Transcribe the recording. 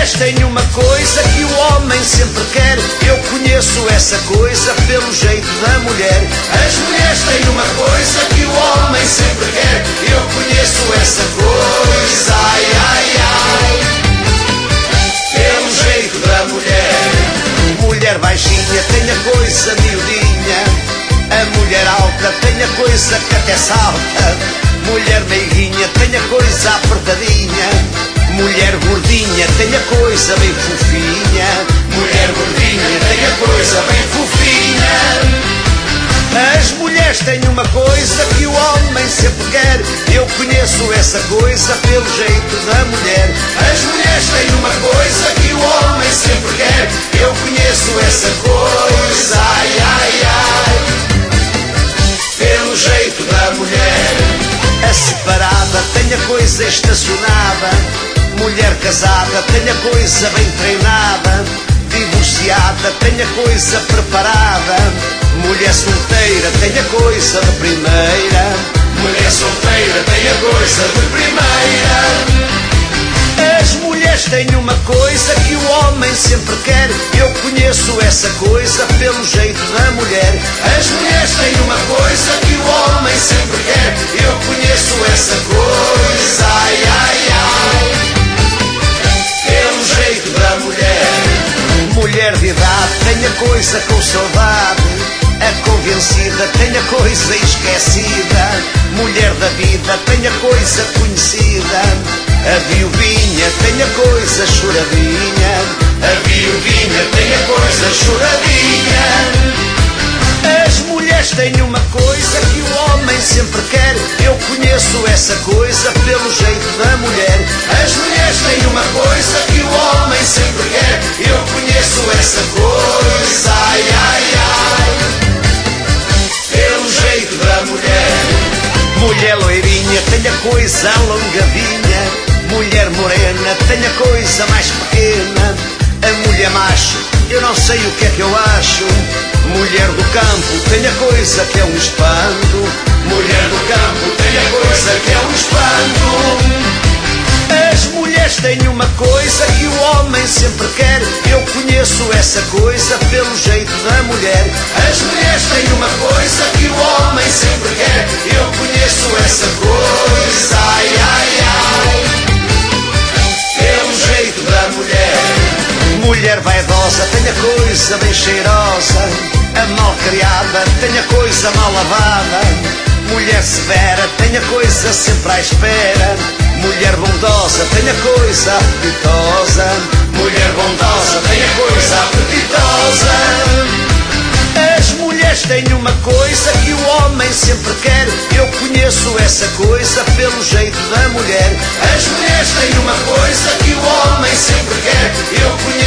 mulheres têm uma coisa que o homem sempre quer. Eu conheço essa coisa pelo jeito da mulher. As mulheres têm uma coisa que o homem sempre quer. Eu conheço essa coisa, ai, ai, ai, pelo jeito da mulher. Mulher baixinha tem a coisa miudinha. A mulher alta tem a coisa que até salta. Mulher meiguinha tem a coisa apertadinha. Mulher gordinha tem a coisa bem fofinha. Mulher gordinha tem a coisa bem fofinha. As mulheres têm uma coisa que o homem sempre quer. Eu conheço essa coisa pelo jeito da mulher. As mulheres têm uma coisa que o homem sempre quer. Eu conheço essa coisa, ai, ai, ai, pelo jeito da mulher. A separada tem a coisa estacionada. Mulher casada tem a coisa bem treinada. Divorciada tem a coisa preparada. Mulher solteira tem a coisa de primeira. Mulher solteira tem a coisa de primeira. As mulheres têm uma coisa que o homem sempre quer. Eu conheço essa coisa pelo jeito da mulher. As mulheres têm uma coisa que o homem sempre quer. Eu conheço essa coisa, ai, ai, ai, pelo jeito da mulher. Mulher de idade tem a coisa com saudade. A convencida tem a coisa esquecida. Mulher da vida tem a coisa conhecida. A viuvinha tem a coisa choradinha. A viuvinha tem a coisa choradinha. As mulheres têm uma coisa que o homem sempre quer. Eu conheço essa coisa pelo jeito da mulher. As mulheres têm uma coisa que o homem sempre quer. Eu conheço essa coisa, ai, ai, ai, pelo jeito da mulher. Mulher loirinha tem a coisa alongadinha. Mulher morena tem a coisa mais pequena. A mulher macho, eu não sei o que é que eu acho. Mulher do campo tem a coisa que é um espanto. Mulher do campo tem a coisa que é um espanto. As mulheres têm uma coisa que o homem sempre quer. Eu conheço essa coisa pelo jeito da mulher. As mulheres têm uma coisa que o homem sempre quer. Eu conheço essa coisa, ai, ai, ai, pelo jeito da mulher. Mulher vaidosa tem a coisa bem cheirosa. A mal criada tem a coisa mal lavada. Mulher severa tem a coisa sempre à espera. Mulher bondosa tem a coisa apetitosa. Mulher bondosa tem a coisa apetitosa. As mulheres têm uma coisa que o homem sempre quer. Eu conheço essa coisa pelo jeito da mulher. As mulheres têm uma coisa que o homem sempre quer. Eu conheço